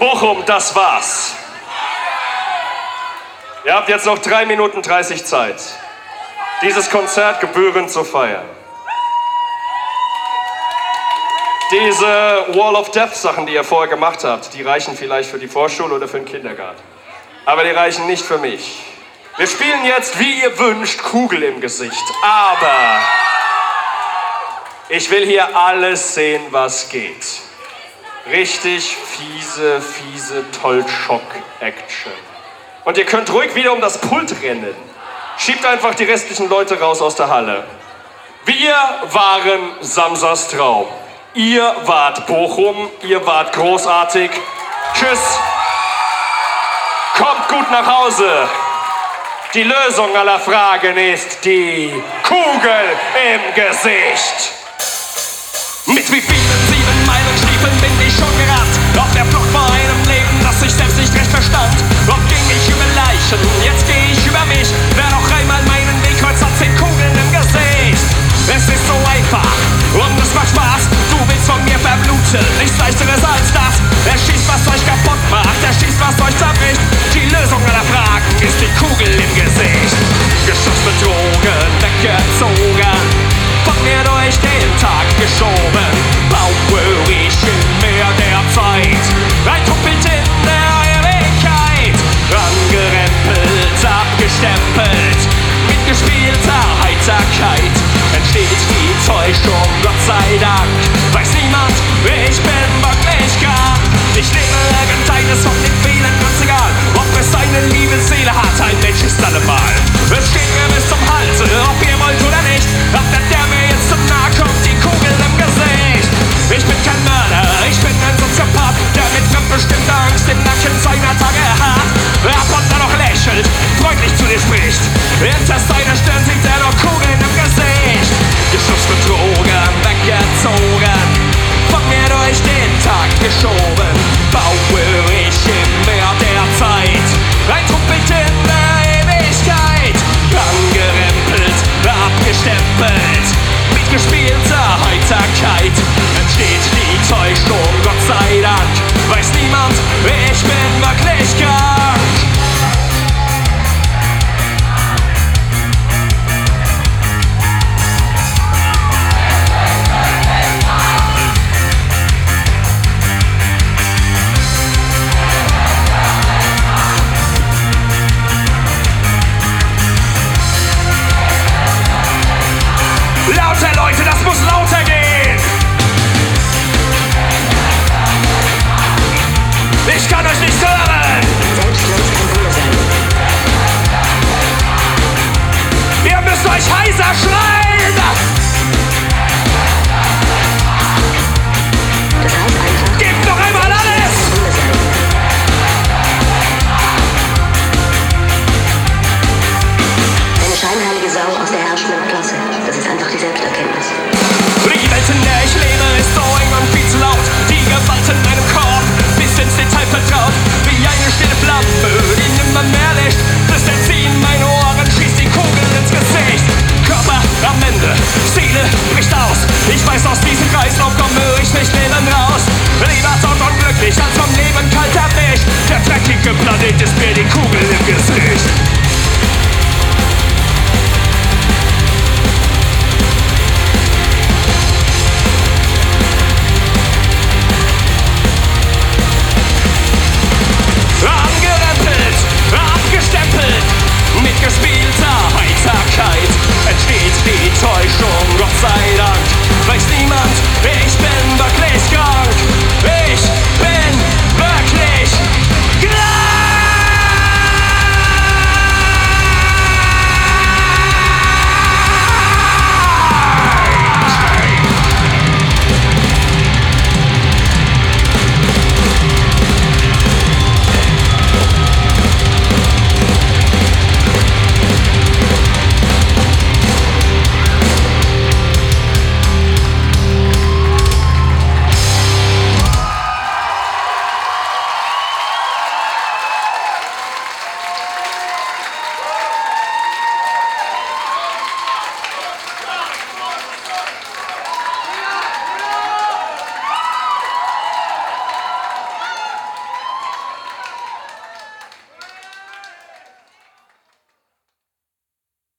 Bochum, das war's. Ihr habt jetzt noch 3 Minuten 30 Zeit, dieses Konzert gebührend zu feiern. Diese Wall of Death Sachen, die ihr vorher gemacht habt, die reichen vielleicht für die Vorschule oder für den Kindergarten. Aber die reichen nicht für mich. Wir spielen jetzt, wie ihr wünscht, Kugel im Gesicht. Aber ich will hier alles sehen, was geht. Richtig fiese Tollschock-Action. Und ihr könnt ruhig wieder um das Pult rennen. Schiebt einfach die restlichen Leute raus aus der Halle. Wir waren Samsas Traum. Ihr wart Bochum, ihr wart großartig. Tschüss. Kommt gut nach Hause. Die Lösung aller Fragen ist die Kugel im Gesicht. Mit wie vielen 7 Meilen Stiefeln bin ich schon gerannt? Auf der Flucht vor einem Leben, das ich selbst nicht recht verstand. Oft ging ich über Leichen, jetzt geh ich über mich. Wer noch einmal meinen Weg kreuzt, hat 10 Kugeln im Gesicht. Es ist so einfach und es macht Spaß. Du willst von mir verbluten, nichts leichteres als das. Er schießt, was euch kaputt macht, er schießt, was euch zerbricht. Die Lösung aller Fragen ist die Kugel im Gesicht. Geschoss mit Drogen, weggezogen, von mir durch den Tag geschoben. Baue ich in mehr der Zeit, ein Truppelt in der Ewigkeit. Angerempelt, abgestempelt, mit gespielter Heiterkeit entsteht die Täuschung, Gott sei Dank. Weiß niemand, ich bin wirklich krank. Ich lebe irgendeines von den vielen, ganz egal, ob es eine Liebesseele hat, ein Mensch ist allemal. Es steht mir bis zum Hals, ob ihr wollt oder nicht. Ab der mir jetzt zum Nahe kommt, die Kugel im Gesicht. Ich bin kein Mörder, ich bin ein Soziopath, der mit fremdbestimmter Angst im Nacken seiner Tage hat. Ab und dann noch lächelt, freundlich zu dir spricht. Hinter seiner Stirn sieht er noch Kugeln im Gesicht. Geschoss mit Drogen, weggezogen, von mir durch den Tag geschoben.